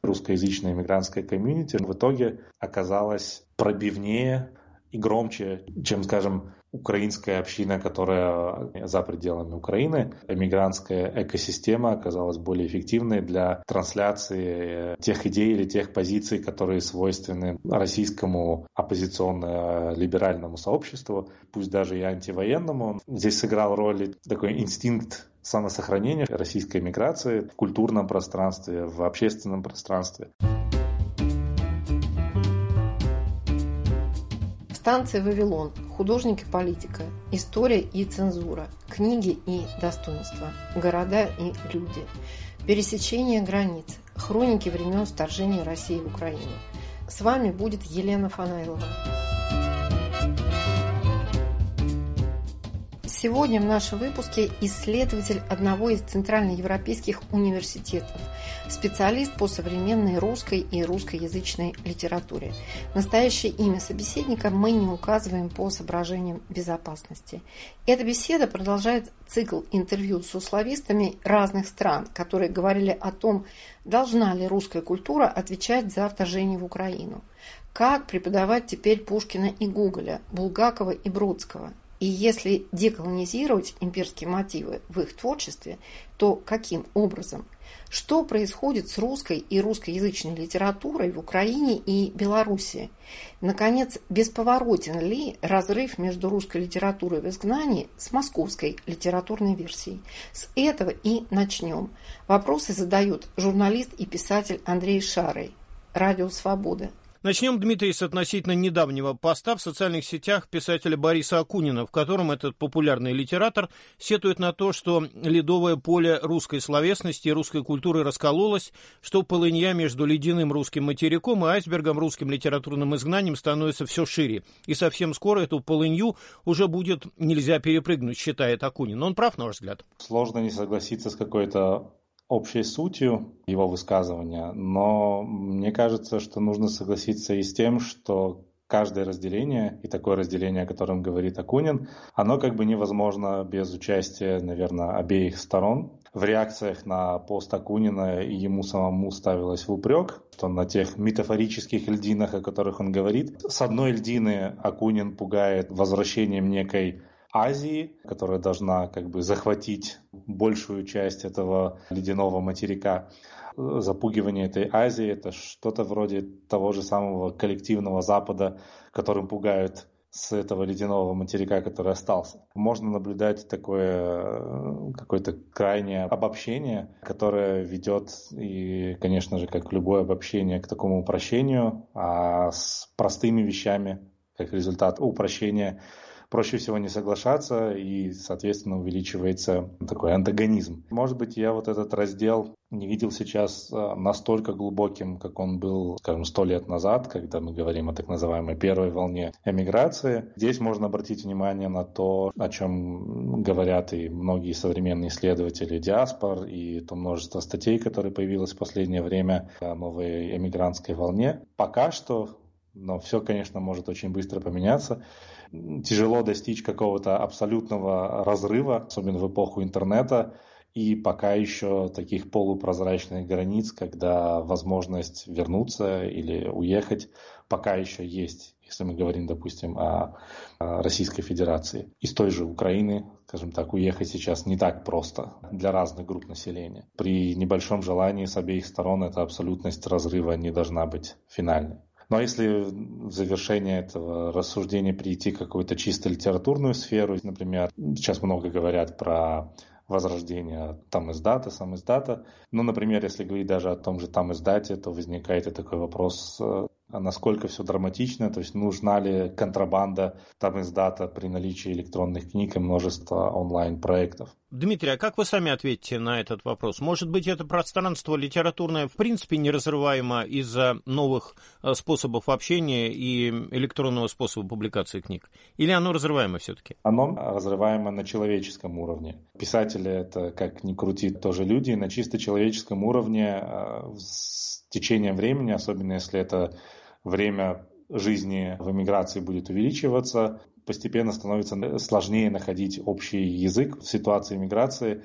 русскоязычная иммигрантская комьюнити в итоге оказалась пробивнее и громче, чем, скажем, украинская община, которая за пределами Украины. Эмигрантская экосистема оказалась более эффективной для трансляции тех идей или тех позиций, которые свойственны российскому оппозиционно-либеральному сообществу, пусть даже и антивоенному. Здесь сыграл роль такой инстинкт самосохранения российской миграции в культурном пространстве, в общественном пространстве. Станция «Вавилон», художник и политика, история и цензура, книги и достоинства, города и люди, пересечение границ, хроники времен вторжения России в Украину. С вами будет Елена Фанайлова. Сегодня в нашем выпуске исследователь одного из центральноевропейских университетов, специалист по современной русской и русскоязычной литературе. Настоящее имя собеседника мы не указываем по соображениям безопасности. Эта беседа продолжает цикл интервью с условистами разных стран, которые говорили о том, должна ли русская культура отвечать за вторжение в Украину, как преподавать теперь Пушкина и Гоголя, Булгакова и Бродского. И если деколонизировать имперские мотивы в их творчестве, то каким образом? Что происходит с русской и русскоязычной литературой в Украине и Белоруссии? Наконец, бесповоротен ли разрыв между русской литературой в изгнании с московской литературной версией? С этого и начнем. Вопросы задает журналист и писатель Андрей Шарый. Радио «Свобода». Начнем, Дмитрий, с относительно недавнего поста в социальных сетях писателя Бориса Акунина, в котором этот популярный литератор сетует на то, что ледовое поле русской словесности и русской культуры раскололось, что полынья между ледяным русским материком и айсбергом русским литературным изгнанием становится все шире. И совсем скоро эту полынью уже будет нельзя перепрыгнуть, считает Акунин. Он прав, на ваш взгляд? Сложно не согласиться с какой-то общей сутью его высказывания, но мне кажется, что нужно согласиться и с тем, что каждое разделение, и такое разделение, о котором говорит Акунин, оно как бы невозможно без участия, наверное, обеих сторон. В реакциях на пост Акунина и ему самому ставилось в упрек, что на тех метафорических льдинах, о которых он говорит, с одной льдины Акунин пугает возвращением некой Азии, которая должна как бы захватить большую часть этого ледяного материка. Запугивание этой Азии – это что-то вроде того же самого коллективного Запада, которым пугают с этого ледяного материка, который остался. Можно наблюдать такое какое-то крайнее обобщение, которое ведет, и, конечно же, как любое обобщение, к такому упрощению, а с простыми вещами, как результат упрощения, проще всего не соглашаться, и, соответственно, увеличивается такой антагонизм. Может быть, я вот этот раздел не видел сейчас настолько глубоким, как он был, скажем, 100 лет назад, когда мы говорим о так называемой первой волне эмиграции. Здесь можно обратить внимание на то, о чем говорят и многие современные исследователи диаспор, и то множество статей, которые появилось в последнее время о новой эмигрантской волне. Пока что, но все, конечно, может очень быстро поменяться. Тяжело достичь какого-то абсолютного разрыва, особенно в эпоху интернета, и пока еще таких полупрозрачных границ, когда возможность вернуться или уехать пока еще есть, если мы говорим, допустим, о Российской Федерации. Из той же Украины, скажем так, уехать сейчас не так просто для разных групп населения. При небольшом желании с обеих сторон эта абсолютность разрыва не должна быть финальной. Но если в завершение этого рассуждения перейти в какую-то чисто литературную сферу, например, сейчас много говорят про возрождение тамиздата, самиздата. Ну, например, если говорить даже о том же тамиздате, то возникает и такой вопрос, насколько все драматично, то есть нужна ли контрабанда тамиздата при наличии электронных книг и множества онлайн-проектов. Дмитрий, а как вы сами ответите на этот вопрос? Может быть, это пространство литературное в принципе неразрываемо из-за новых способов общения и электронного способа публикации книг? Или оно разрываемо все-таки? Оно разрываемо на человеческом уровне. Писатели — это, как ни крути, тоже люди. На чисто человеческом уровне с течением времени, особенно если это время жизни в эмиграции будет увеличиваться, постепенно становится сложнее находить общий язык в ситуации миграции.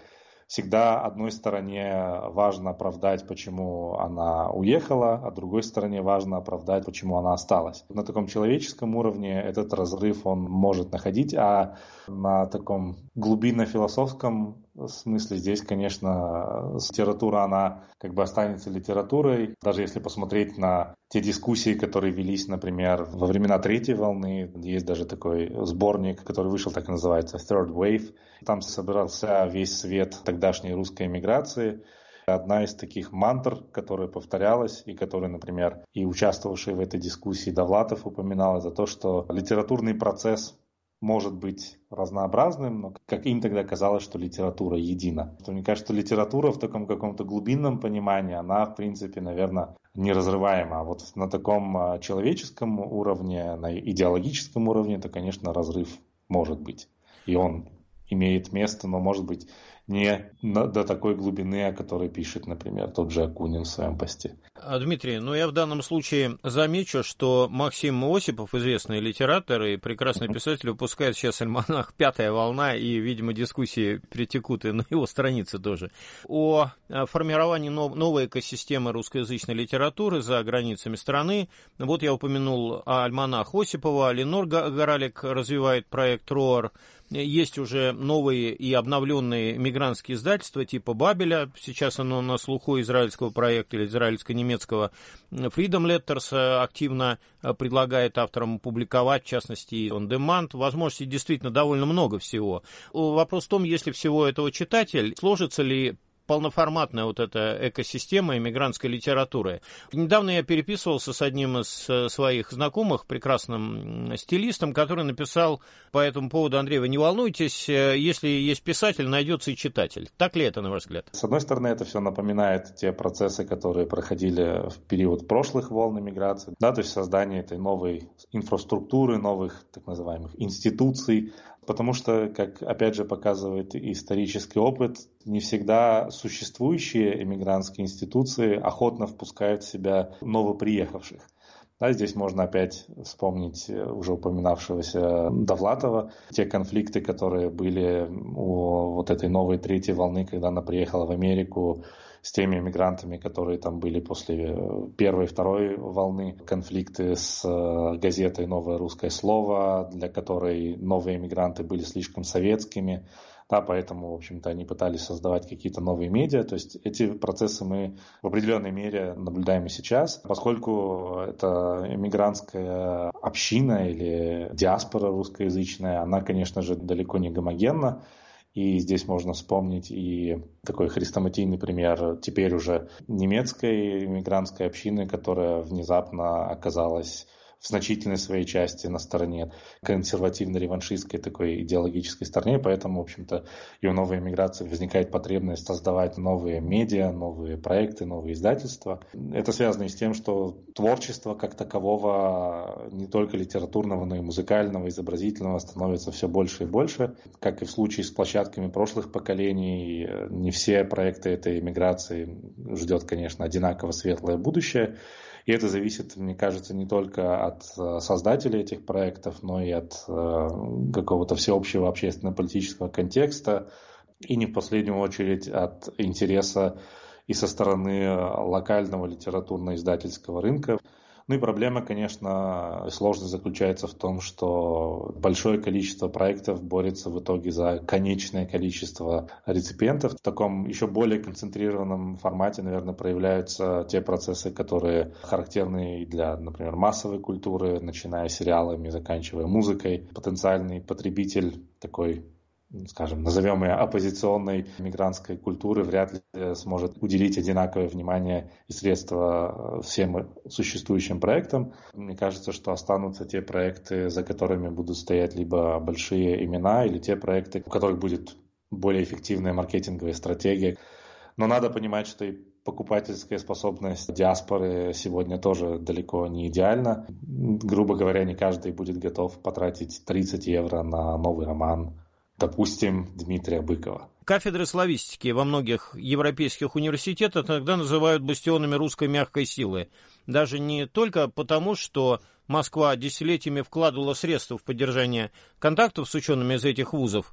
всегда одной стороне важно оправдать, почему она уехала, а другой стороне важно оправдать, почему она осталась. На таком человеческом уровне этот разрыв он может находить, а на таком глубинно-философском смысле здесь, конечно, литература, она как бы останется литературой. Даже если посмотреть на те дискуссии, которые велись, например, во времена третьей волны, есть даже такой сборник, который вышел, так и называется, Third Wave. Там собирался весь свет тогдашней русской эмиграции. Одна из таких мантр, которая повторялась, и которую, например, и участвовавший в этой дискуссии Довлатов упоминал, это то, что литературный процесс может быть разнообразным, но как им тогда казалось, что литература едина. Мне кажется, что литература в таком каком-то глубинном понимании, она, в принципе, наверное, неразрываема. А вот на таком человеческом уровне, на идеологическом уровне, то, конечно, разрыв может быть. И он имеет место, но, может быть, не до такой глубины, о которой пишет, например, тот же Акунин в своем посте. Дмитрий, я в данном случае замечу, что Максим Осипов, известный литератор и прекрасный писатель, выпускает сейчас альманах «Пятая волна», и, видимо, дискуссии перетекут и на его странице тоже, о формировании новой экосистемы русскоязычной литературы за границами страны. Вот я упомянул альманах Осипова, Ленор Горалик развивает проект РОАР. Есть уже новые и обновленные мигрантские издательства типа Бабеля. Сейчас оно на слуху израильского проекта или израильско-немецкого. Freedom Letters активно предлагает авторам публиковать, в частности, on demand. Возможностей действительно довольно много всего. Вопрос в том, если всего этого читатель, сложится ли полноформатная вот эта экосистема иммигрантской литературы. Недавно я переписывался с одним из своих знакомых, прекрасным стилистом, который написал по этому поводу: Андрей, вы не волнуйтесь, если есть писатель, найдется и читатель. Так ли это, на ваш взгляд? С одной стороны, это все напоминает те процессы, которые проходили в период прошлых волн миграции, то есть создание этой новой инфраструктуры, новых так называемых институций, потому что, как опять же показывает исторический опыт, не всегда существующие эмигрантские институции охотно впускают в себя новоприехавших. Здесь можно опять вспомнить уже упоминавшегося Довлатова, те конфликты, которые были у вот этой новой третьей волны, когда она приехала в Америку, с теми мигрантами, которые там были после первой и второй волны, конфликты с газетой «Новое русское слово», для которой новые мигранты были слишком советскими. Поэтому, в общем-то, они пытались создавать какие-то новые медиа. То есть эти процессы мы в определенной мере наблюдаем и сейчас, поскольку это эмигрантская община или диаспора русскоязычная, она, конечно же, далеко не гомогенна. И здесь можно вспомнить и такой хрестоматийный пример теперь уже немецкой иммигрантской общины, которая внезапно оказалась в значительной своей части на стороне консервативно-реваншистской такой идеологической стороне, поэтому, в общем-то, и у новой эмиграции возникает потребность создавать новые медиа, новые проекты, новые издательства. Это связано и с тем, что творчество как такового, не только литературного, но и музыкального, изобразительного, становится все больше и больше. Как и в случае с площадками прошлых поколений, не все проекты этой эмиграции ждет, конечно, одинаково светлое будущее. И это зависит, мне кажется, не только от создателей этих проектов, но и от какого-то всеобщего общественно-политического контекста, и не в последнюю очередь от интереса и со стороны локального литературно-издательского рынка. И проблема, конечно, сложность заключается в том, что большое количество проектов борется в итоге за конечное количество реципиентов. В таком еще более концентрированном формате, наверное, проявляются те процессы, которые характерны для, например, массовой культуры, начиная сериалами, заканчивая музыкой. Потенциальный потребитель такой, скажем, назовем ее оппозиционной мигрантской культуры, вряд ли сможет уделить одинаковое внимание и средства всем существующим проектам. Мне кажется, что останутся те проекты, за которыми будут стоять либо большие имена, или те проекты, у которых будет более эффективная маркетинговая стратегия. Но надо понимать, что и покупательская способность диаспоры сегодня тоже далеко не идеальна. Грубо говоря, не каждый будет готов потратить 30 евро на новый роман, допустим, Дмитрия Быкова. Кафедры славистики во многих европейских университетах иногда называют бастионами русской мягкой силы. Даже не только потому, что Москва десятилетиями вкладывала средства в поддержание контактов с учеными из этих вузов,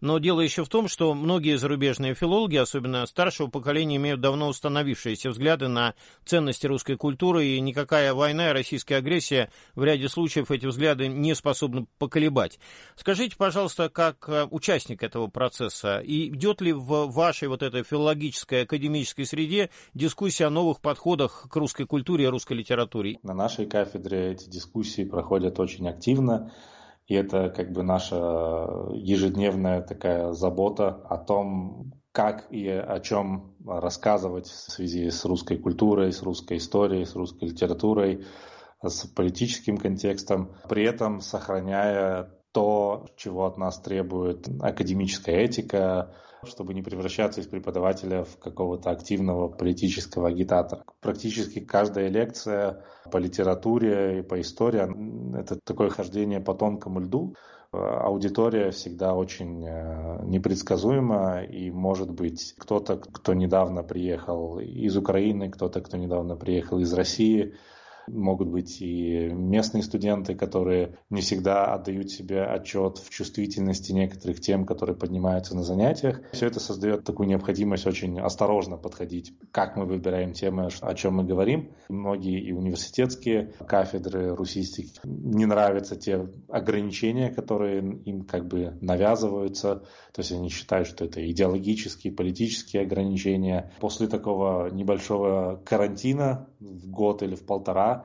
Но дело еще в том, что многие зарубежные филологи, особенно старшего поколения, имеют давно установившиеся взгляды на ценности русской культуры, и никакая война и российская агрессия в ряде случаев эти взгляды не способны поколебать. Скажите, пожалуйста, как участник этого процесса, идет ли в вашей вот этой филологической академической среде дискуссия о новых подходах к русской культуре и русской литературе? На нашей кафедре эти дискуссии проходят очень активно, и это как бы наша ежедневная такая забота о том, как и о чем рассказывать в связи с русской культурой, с русской историей, с русской литературой, с политическим контекстом, при этом сохраняя то, чего от нас требует академическая этика, чтобы не превращаться из преподавателя в какого-то активного политического агитатора. Практически каждая лекция по литературе и по истории – это такое хождение по тонкому льду. Аудитория всегда очень непредсказуема, и может быть кто-то, кто недавно приехал из Украины, кто-то, кто недавно приехал из России. Могут быть и местные студенты, которые не всегда отдают себе отчет в чувствительности некоторых тем, которые поднимаются на занятиях. Все это создает такую необходимость очень осторожно подходить, как мы выбираем темы, о чем мы говорим. Многие и университетские кафедры русистики не нравятся те ограничения, которые им как бы навязываются. То есть они считают, что это идеологические, политические ограничения. После такого небольшого карантина в год или в полтора,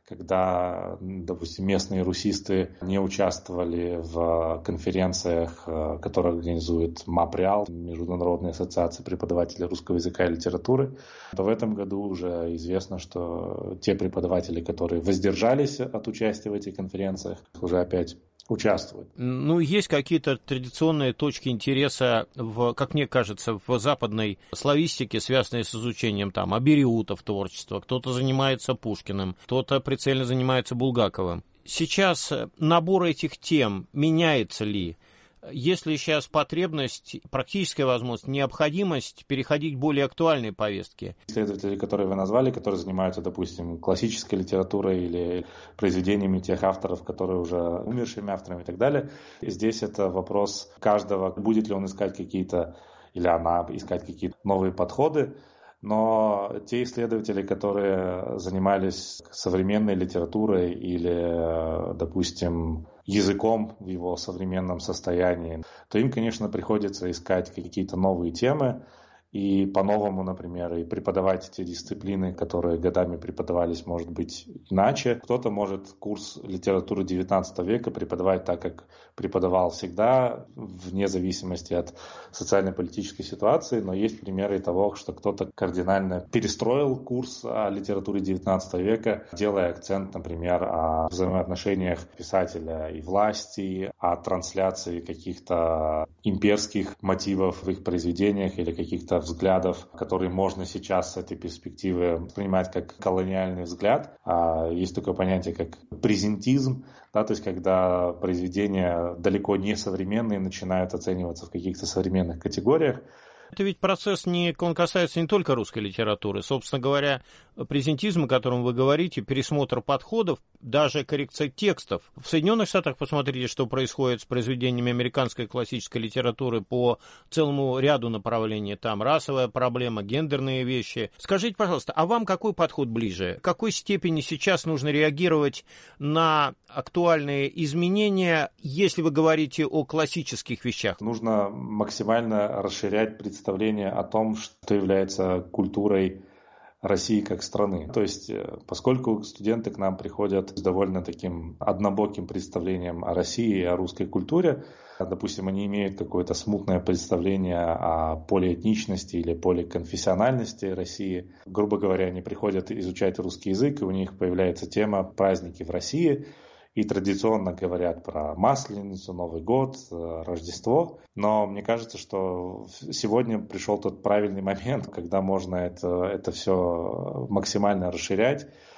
когда, допустим, местные русисты не участвовали в конференциях, которые организует МАПРИАЛ, Международная ассоциация преподавателей русского языка и литературы, то в этом году уже известно, что те преподаватели, которые воздержались от участия в этих конференциях, уже опять участвуют. Ну, есть какие-то традиционные точки интереса, как мне кажется, в западной славистике, связанные с изучением там абериутов творчества. Кто-то занимается Пушкиным, кто-то прицельно занимается Булгаковым. Сейчас набор этих тем меняется ли? Есть ли сейчас потребность, практическая возможность, необходимость переходить к более актуальной повестке? Исследователи, которые вы назвали, которые занимаются, допустим, классической литературой или произведениями тех авторов, которые уже умершими авторами и так далее, здесь это вопрос каждого, будет ли он искать какие-то, или она искать какие-то новые подходы. Но те исследователи, которые занимались современной литературой или, допустим, языком в его современном состоянии, то им, конечно, приходится искать какие-то новые темы и по-новому, например, и преподавать те дисциплины, которые годами преподавались, может быть, иначе. Кто-то может курс литературы XIX века преподавать так, как преподавал всегда, вне зависимости от социально-политической ситуации, но есть примеры того, что кто-то кардинально перестроил курс о литературе XIX века, делая акцент, например, о взаимоотношениях писателя и власти, о трансляции каких-то имперских мотивов в их произведениях или каких-то взглядов, которые можно сейчас с этой перспективы воспринимать как колониальный взгляд. Есть такое понятие, как презентизм, да, то есть когда произведения далеко не современные начинают оцениваться в каких-то современных категориях. Это ведь процесс, он касается не только русской литературы. Собственно говоря, презентизм, о котором вы говорите, пересмотр подходов, даже коррекция текстов. В Соединенных Штатах посмотрите, что происходит с произведениями американской классической литературы по целому ряду направлений. Там расовая проблема, гендерные вещи. Скажите, пожалуйста, а вам какой подход ближе? В какой степени сейчас нужно реагировать на актуальные изменения, если вы говорите о классических вещах? Нужно максимально расширять представление о том, что является культурой России как страны. То есть, поскольку студенты к нам приходят с довольно таким однобоким представлением о России и о русской культуре, допустим, они имеют какое-то смутное представление о полиэтничности или поликонфессиональности России. Грубо говоря, они приходят изучать русский язык, и у них появляется тема «Праздники в России», и традиционно говорят про Масленицу, Новый год, Рождество. Но мне кажется, что сегодня пришел тот правильный момент, когда можно это все максимально расширять,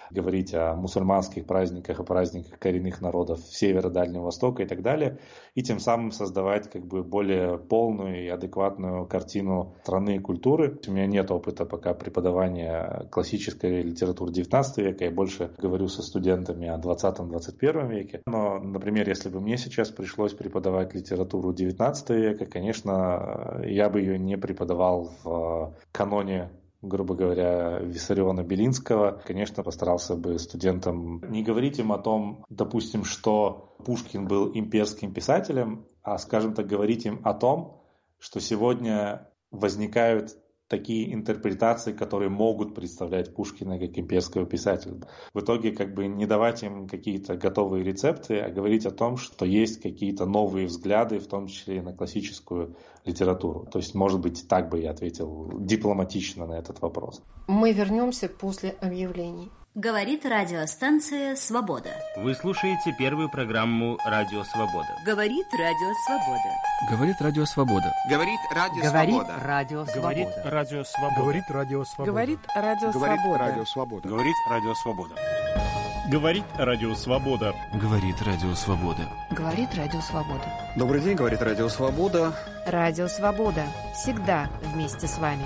говорить о мусульманских праздниках, о праздниках коренных народов Севера, Дальнего Востока и так далее, и тем самым создавать более полную и адекватную картину страны и культуры. У меня нет опыта пока преподавания классической литературы XIX века, я больше говорю со студентами о 20-21 веке. Но, например, если бы мне сейчас пришлось преподавать литературу XIX века, конечно, я бы ее не преподавал в каноне, грубо говоря, Виссариона-Белинского. Конечно, постарался бы студентам не говорить им о том, допустим, что Пушкин был имперским писателем, а, скажем так, говорить им о том, что сегодня возникают такие интерпретации, которые могут представлять Пушкина как имперского писателя. В итоге не давать им какие-то готовые рецепты, а говорить о том, что есть какие-то новые взгляды, в том числе и на классическую литературу. То есть, может быть, так бы я ответил дипломатично на этот вопрос. Мы вернемся после объявлений. Говорит радиостанция «Свобода». Вы слушаете первую программу «Радио Свобода». Говорит Радио Свобода. Говорит Радио Свобода. Говорит Радио Свобода. Говорит Радио Свобода. Говорит Радио Свобода. Говорит Радио Свобода. Говорит Радио Свобода. Говорит Радио Свобода. Говорит Радио Свобода. Добрый день, говорит Радио Свобода. Радио Свобода. Всегда вместе с вами.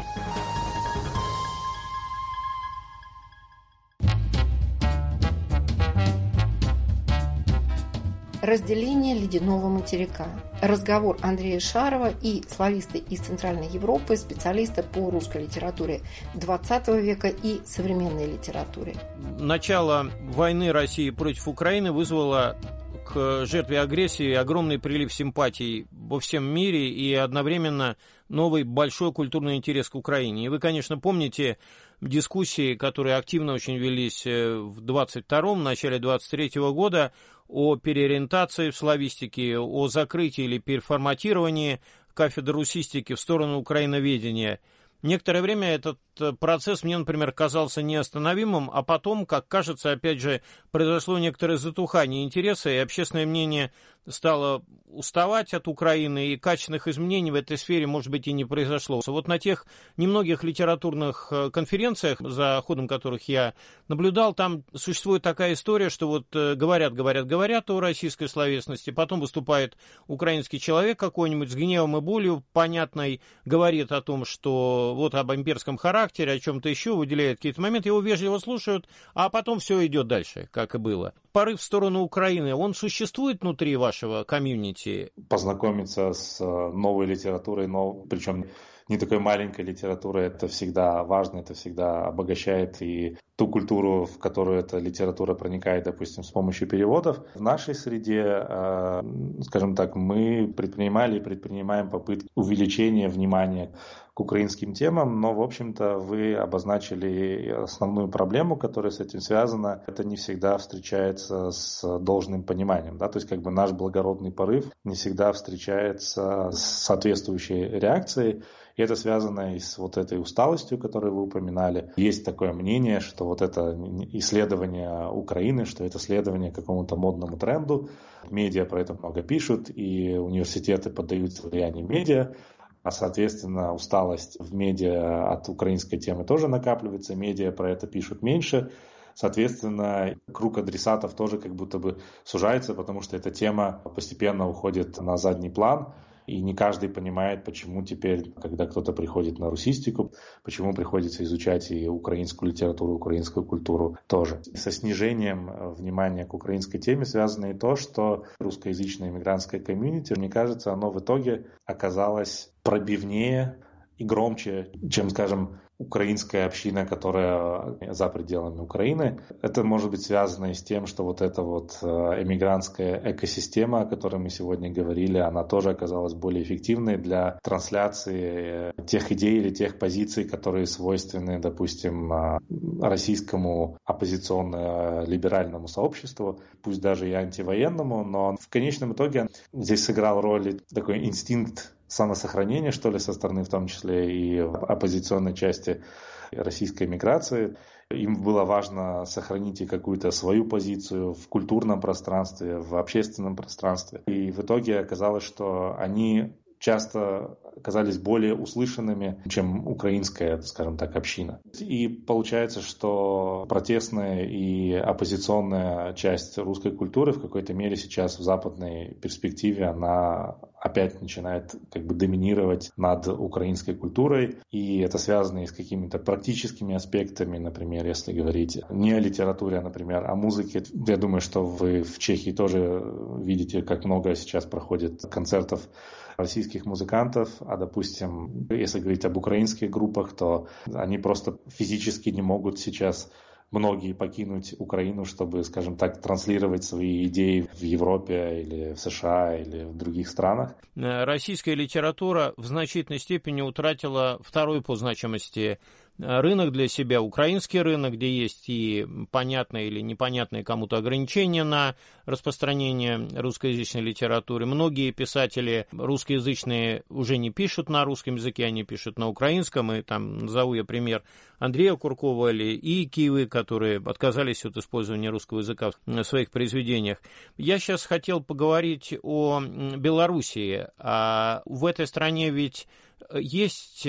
Разделение ледяного материка. Разговор Андрея Шарова и слависты из Центральной Европы, специалиста по русской литературе XX века и современной литературе. Начало войны России против Украины вызвало к жертве агрессии огромный прилив симпатий во всем мире и одновременно новый большой культурный интерес к Украине. И вы, конечно, помните дискуссии, которые активно очень велись в 22-м, начале 23-го года о переориентации в славистике, о закрытии или переформатировании кафедры русистики в сторону украиноведения. Некоторое время этот процесс мне, например, казался неостановимым, а потом, как кажется, опять же, произошло некоторое затухание интереса, и общественное мнение стало уставать от Украины, и качественных изменений в этой сфере, может быть, и не произошло. Вот на тех немногих литературных конференциях, за ходом которых я наблюдал, там существует такая история, что говорят о российской словесности, потом выступает украинский человек какой-нибудь с гневом и болью понятной, говорит о том, что об имперском характере, о чем-то еще, выделяет какие-то моменты, его вежливо слушают, а потом все идет дальше, как и было. Порыв в сторону Украины, он существует внутри вашего комьюнити? Познакомиться с новой литературой, причем не такой маленькой литературой, это всегда важно, это всегда обогащает и ту культуру, в которую эта литература проникает, допустим, с помощью переводов. В нашей среде, скажем так, мы предпринимали и предпринимаем попытки увеличения внимания к украинским темам, но, в общем-то, вы обозначили основную проблему, которая с этим связана. Это не всегда встречается с должным пониманием, да, то есть наш благородный порыв не всегда встречается с соответствующей реакцией. И это связано и с этой усталостью, которую вы упоминали. Есть такое мнение, что это исследование Украины, что это следование какому-то модному тренду. Медиа про это много пишут, и университеты поддаются влиянию медиа. А, соответственно, усталость в медиа от украинской темы тоже накапливается. Медиа про это пишут меньше. Соответственно, круг адресатов тоже как будто бы сужается, потому что эта тема постепенно уходит на задний план. И не каждый понимает, почему теперь, когда кто-то приходит на русистику, почему приходится изучать и украинскую литературу, украинскую культуру тоже. Со снижением внимания к украинской теме связано и то, что русскоязычное иммигрантское комьюнити, мне кажется, оно в итоге оказалось пробивнее и громче, чем, скажем, украинская община, которая за пределами Украины. Это может быть связано и с тем, что эта эмигрантская экосистема, о которой мы сегодня говорили, она тоже оказалась более эффективной для трансляции тех идей или тех позиций, которые свойственны, допустим, российскому оппозиционно-либеральному сообществу, пусть даже и антивоенному, но в конечном итоге здесь сыграл роль такой инстинкт самосохранения, что ли, со стороны в том числе и оппозиционной части российской миграции. Им было важно сохранить и какую-то свою позицию в культурном пространстве, в общественном пространстве. И в итоге оказалось, что они часто оказались более услышанными, чем украинская, скажем так, община. И получается, что протестная и оппозиционная часть русской культуры в какой-то мере сейчас в западной перспективе она опять начинает как бы доминировать над украинской культурой. И это связано и с какими-то практическими аспектами, например, если говорить не о литературе, а, например, о музыке. Я думаю, что вы в Чехии тоже видите, как много сейчас проходит концертов российских музыкантов, а, допустим, если говорить об украинских группах, то они просто физически не могут сейчас многие покинуть Украину, чтобы, скажем так, транслировать свои идеи в Европе или в США или в других странах. Российская литература в значительной степени утратила второй по значимости рынок для себя, украинский рынок, где есть и понятные или непонятные кому-то ограничения на распространение русскоязычной литературы. Многие писатели русскоязычные уже не пишут на русском языке, они пишут на украинском, и там назову я пример Андрея Куркова и Киевы, которые отказались от использования русского языка в своих произведениях. Я сейчас хотел поговорить о Белоруссии. В этой стране ведь есть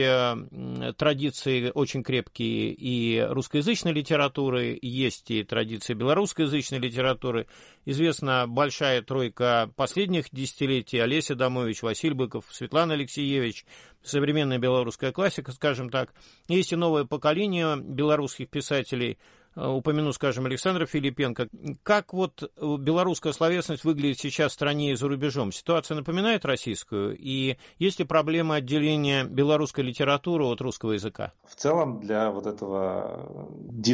традиции очень крепкие и русскоязычной литературы, есть и традиции белорусскоязычной литературы. Известна большая тройка последних десятилетий: Олеся Домович, Василий Быков, Светлана Алексеевич, современная белорусская классика, скажем так. Есть и новое поколение белорусских писателей. Упомяну, скажем, Александра Филипенко. Как вот белорусская словесность выглядит сейчас в стране и за рубежом? Ситуация напоминает российскую? И есть ли проблема отделения белорусской литературы от русского языка? В целом для вот этого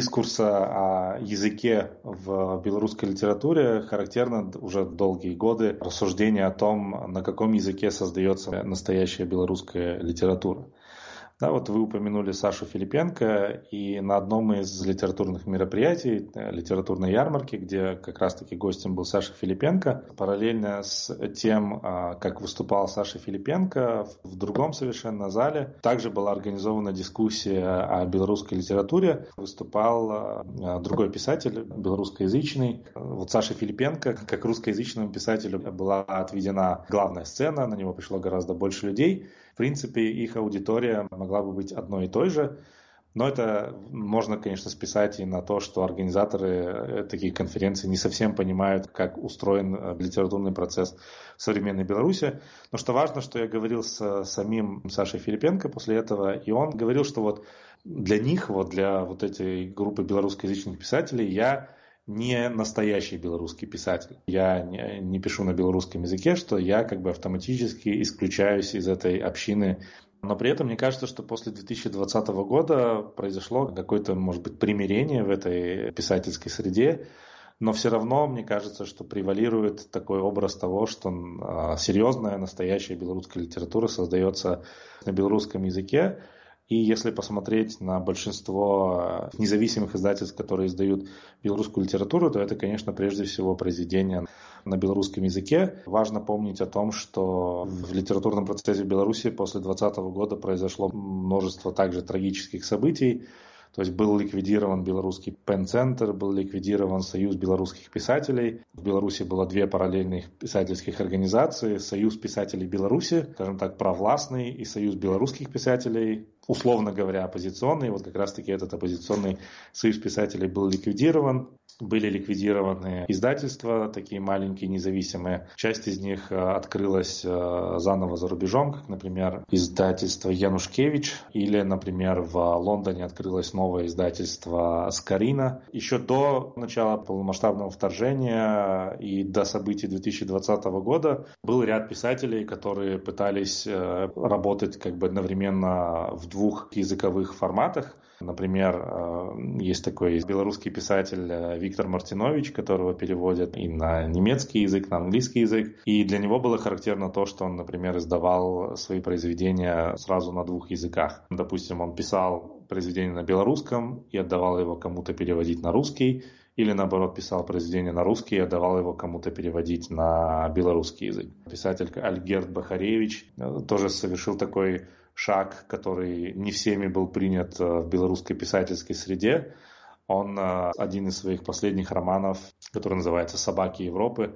дискурса о языке в белорусской литературе характерно уже долгие годы рассуждение о том, на каком языке создается настоящая белорусская литература. Да, вот вы упомянули Сашу Филипенко, и на одном из литературных мероприятий, литературной ярмарки, где как раз-таки гостем был Саша Филипенко, параллельно с тем, как выступал Саша Филипенко, в другом совершенно зале также была организована дискуссия о белорусской литературе. Выступал другой писатель, белорусскоязычный. Вот Саше Филипенко, как русскоязычному писателю, была отведена главная сцена, на него пришло гораздо больше людей. В принципе, их аудитория могла бы быть одной и той же, но это можно, конечно, списать и на то, что организаторы таких конференций не совсем понимают, как устроен литературный процесс в современной Беларуси. Но что важно, что я говорил с самим Сашей Филипенко после этого, и он говорил, что вот для них, вот для вот этой группы белорусскоязычных писателей, я не настоящий белорусский писатель. Я не пишу на белорусском языке, что я как бы автоматически исключаюсь из этой общины. Но при этом мне кажется, что после 2020 года произошло какое-то, может быть, примирение в этой писательской среде. Но все равно, мне кажется, что превалирует такой образ того, что серьезная, настоящая белорусская литература создается на белорусском языке. И если посмотреть на большинство независимых издательств, которые издают белорусскую литературу, то это, конечно, прежде всего произведения на белорусском языке. Важно помнить о том, что в литературном процессе в Беларуси после 2020 года произошло множество также трагических событий. То есть был ликвидирован белорусский пен-центр, был ликвидирован Союз белорусских писателей. В Беларуси было две параллельных писательских организации: Союз писателей Беларуси, скажем так, провластный, и Союз белорусских писателей, условно говоря, оппозиционный. Вот как раз-таки этот оппозиционный Союз писателей был ликвидирован. Были ликвидированы издательства, такие маленькие, независимые. Часть из них открылась заново за рубежом, как, например, издательство Янушкевич, или, например, в Лондоне открылось новое издательство Скорина. Еще до начала полномасштабного вторжения и до событий 2020 года был ряд писателей, которые пытались работать как бы одновременно в двух языковых форматах. Например, есть такой белорусский писатель Виктор Мартинович, которого переводят и на немецкий язык, на английский язык. И для него было характерно то, что он, например, издавал свои произведения сразу на двух языках. Допустим, он писал произведение на белорусском и отдавал его кому-то переводить на русский. Или, наоборот, писал произведение на русский и отдавал его кому-то переводить на белорусский язык. Писатель Альгерд Бахаревич тоже совершил такой шаг, который не всеми был принят в белорусской писательской среде. Он один из своих последних романов, который называется «Собаки Европы»,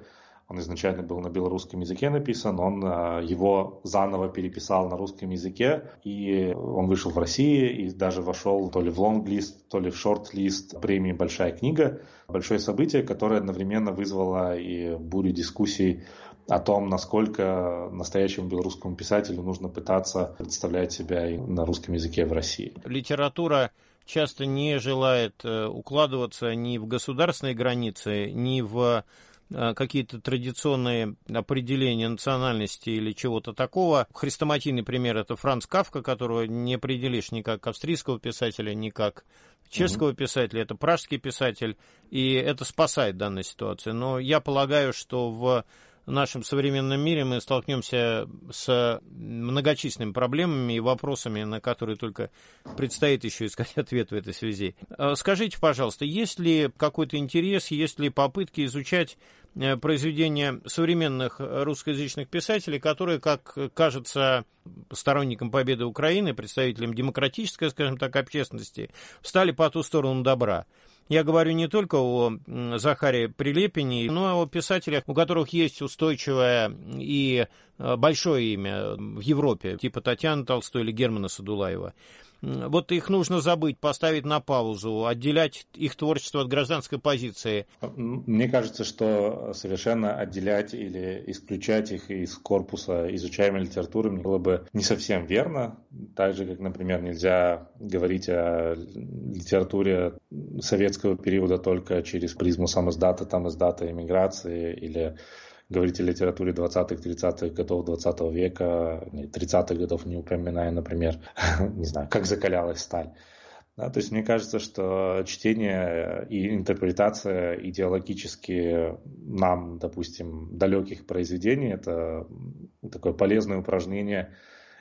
Он изначально был на белорусском языке написан, он его заново переписал на русском языке, и он вышел в России и даже вошел то ли в лонг-лист, то ли в шорт-лист премии «Большая книга». Большое событие, которое одновременно вызвало и бурю дискуссий о том, насколько настоящему белорусскому писателю нужно пытаться представлять себя и на русском языке в России. Литература часто не желает укладываться ни в государственные границы, ни в какие-то традиционные определения национальности или чего-то такого. Хрестоматийный пример — это Франц Кафка, которого не определишь ни как австрийского писателя, ни как чешского писателя. Это пражский писатель, и это спасает данную ситуацию. Но я полагаю, что в нашем современном мире мы столкнемся с многочисленными проблемами и вопросами, на которые только предстоит еще искать ответ в этой связи. Скажите, пожалуйста, есть ли какой-то интерес, есть ли попытки изучать произведения современных русскоязычных писателей, которые, как кажется сторонникам победы Украины, представителям демократической, скажем так, общественности, встали по ту сторону добра? Я говорю не только о Захаре Прилепине, но и о писателях, у которых есть устойчивое и большое имя в Европе, типа Татьяны Толстой или Германа Садулаева. Вот их нужно забыть, поставить на паузу, отделять их творчество от гражданской позиции. Мне кажется, что совершенно отделять или исключать их из корпуса изучаемой литературы было бы не совсем верно. Так же, как, например, нельзя говорить о литературе советского периода только через призму самиздата, тамиздата, эмиграции, или говорить о литературе 20-30-х годов 20 века, 30-х годов не упоминая, например, не знаю, как закалялась сталь. Да, то есть мне кажется, что чтение и интерпретация идеологически нам, допустим, далеких произведений — это такое полезное упражнение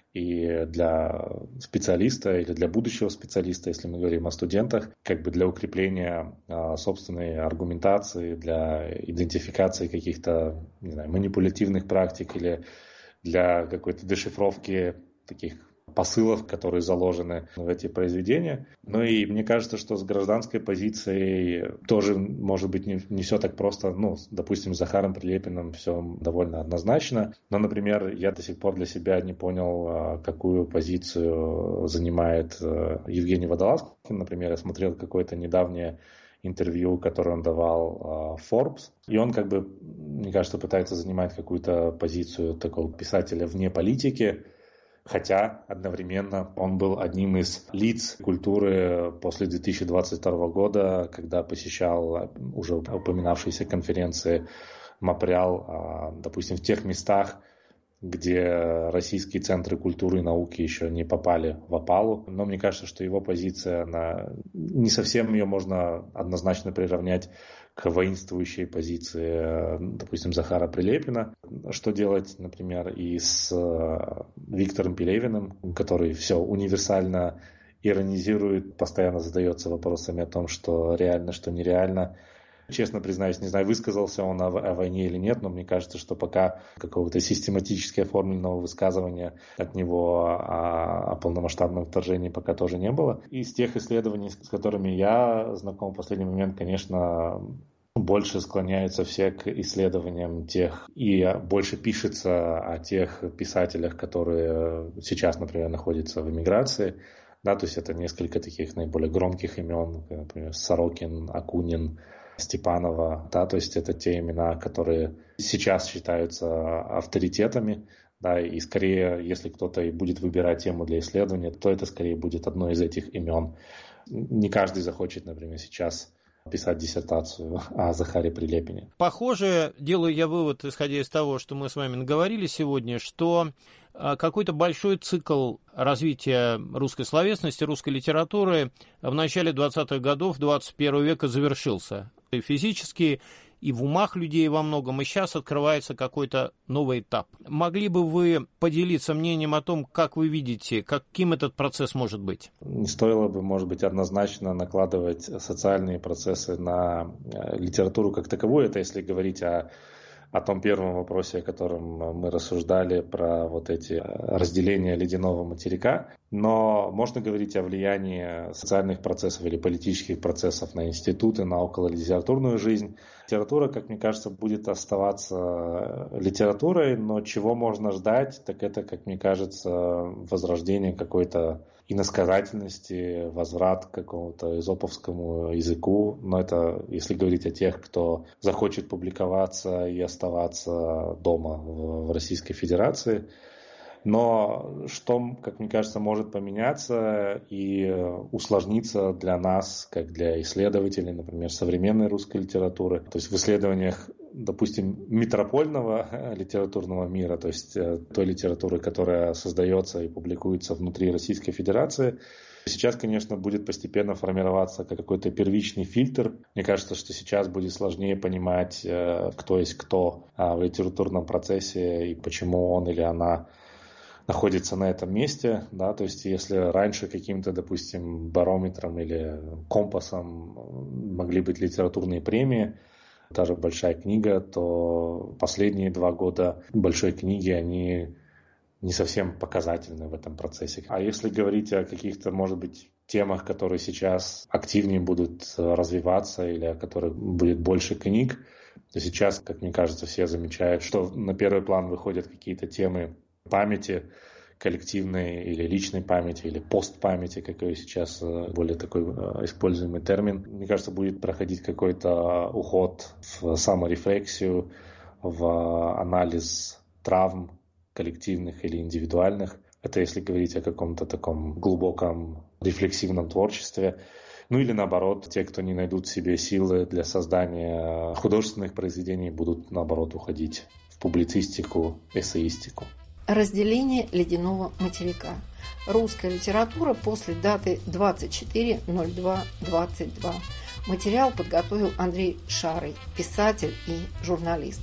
и для специалиста или для будущего специалиста, если мы говорим о студентах, как бы для укрепления собственной аргументации, для идентификации каких-то, не знаю, манипулятивных практик или для какой-то дешифровки таких посылов, которые заложены в эти произведения. Ну и мне кажется, что с гражданской позицией тоже, может быть, не все так просто. Ну, допустим, с Захаром Прилепиным все довольно однозначно. Но, например, я до сих пор для себя не понял, какую позицию занимает Евгений Водолазкин. Например, я смотрел какое-то недавнее интервью, которое он давал Forbes. И он, как бы, мне кажется, пытается занимать какую-то позицию такого писателя вне политики. Хотя одновременно он был одним из лиц культуры после 2022 года, когда посещал уже упоминавшиеся конференции Мапрял, допустим, в тех местах, где российские центры культуры и науки еще не попали в опалу. Но мне кажется, что его позиция, не совсем ее можно однозначно приравнять к воинствующей позиции, допустим, Захара Прилепина. Что делать, например, и с Виктором Пелевиным, который все универсально иронизирует, постоянно задается вопросами о том, что реально, что нереально. Честно признаюсь, не знаю, высказался он о войне или нет, но мне кажется, что пока какого-то систематически оформленного высказывания от него о полномасштабном вторжении пока тоже не было. Из тех исследований, с которыми я знаком в последний момент, конечно, больше склоняются все к исследованиям тех, и больше пишется о тех писателях, которые сейчас, например, находятся в эмиграции. Да, то есть это несколько таких наиболее громких имен, например, Сорокин, Акунин, Степанова, да, то есть это те имена, которые сейчас считаются авторитетами, да, и скорее, если кто-то и будет выбирать тему для исследования, то это скорее будет одно из этих имен. Не каждый захочет, например, сейчас писать диссертацию о Захаре Прилепине. Похоже, делаю я вывод, исходя из того, что мы с вами наговорили сегодня, что какой-то большой цикл развития русской словесности, русской литературы в начале 20-х годов 21 века завершился. И физически, и в умах людей во многом, и сейчас открывается какой-то новый этап. Могли бы вы поделиться мнением о том, как вы видите, каким этот процесс может быть? Не стоило бы, может быть, однозначно накладывать социальные процессы на литературу как таковую. Это если говорить о о том первом вопросе, о котором мы рассуждали, про вот эти разделения ледяного материка. Но можно говорить о влиянии социальных процессов или политических процессов на институты, на окололитературную жизнь. Литература, как мне кажется, будет оставаться литературой, но чего можно ждать, так это, как мне кажется, возрождение какой-то иносказательности, возврат к какому-то эзоповскому языку. Но это если говорить о тех, кто захочет публиковаться и оставаться дома в Российской Федерации. Но что, как мне кажется, может поменяться и усложниться для нас, как для исследователей, например, современной русской литературы. То есть в исследованиях, допустим, метропольного литературного мира, то есть той литературы, которая создается и публикуется внутри Российской Федерации, сейчас, конечно, будет постепенно формироваться какой-то первичный фильтр. Мне кажется, что сейчас будет сложнее понимать, кто есть кто в литературном процессе и почему он или она находится на этом месте, да, то есть если раньше каким-то, допустим, барометром или компасом могли быть литературные премии, даже большая книга, то последние 2 года большой книги, они не совсем показательны в этом процессе. А если говорить о каких-то, может быть, темах, которые сейчас активнее будут развиваться или о которых будет больше книг, то сейчас, как мне кажется, все замечают, что на первый план выходят какие-то темы памяти, коллективной или личной памяти, или постпамяти, какой сейчас более такой используемый термин. Мне кажется, будет проходить какой-то уход в саморефлексию, в анализ травм коллективных или индивидуальных. Это если говорить о каком-то таком глубоком рефлексивном творчестве. Ну или наоборот, те, кто не найдут в себе силы для создания художественных произведений, будут наоборот уходить в публицистику, эссеистику. Разделение ледяного материка. Русская литература после даты 24.02.22. Материал подготовил Андрей Шарый, писатель и журналист.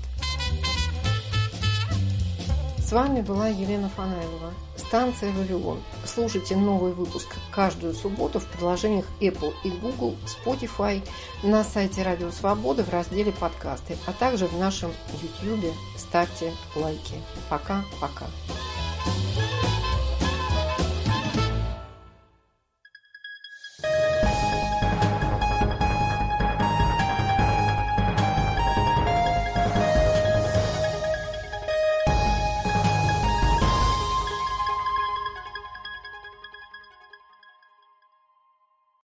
С вами была Елена Фанайлова. Станция «Вавилон». Слушайте новый выпуск каждую субботу в приложениях Apple и Google, Spotify, на сайте Радио Свобода в разделе «Подкасты», а также в нашем YouTube. Ставьте лайки. Пока-пока.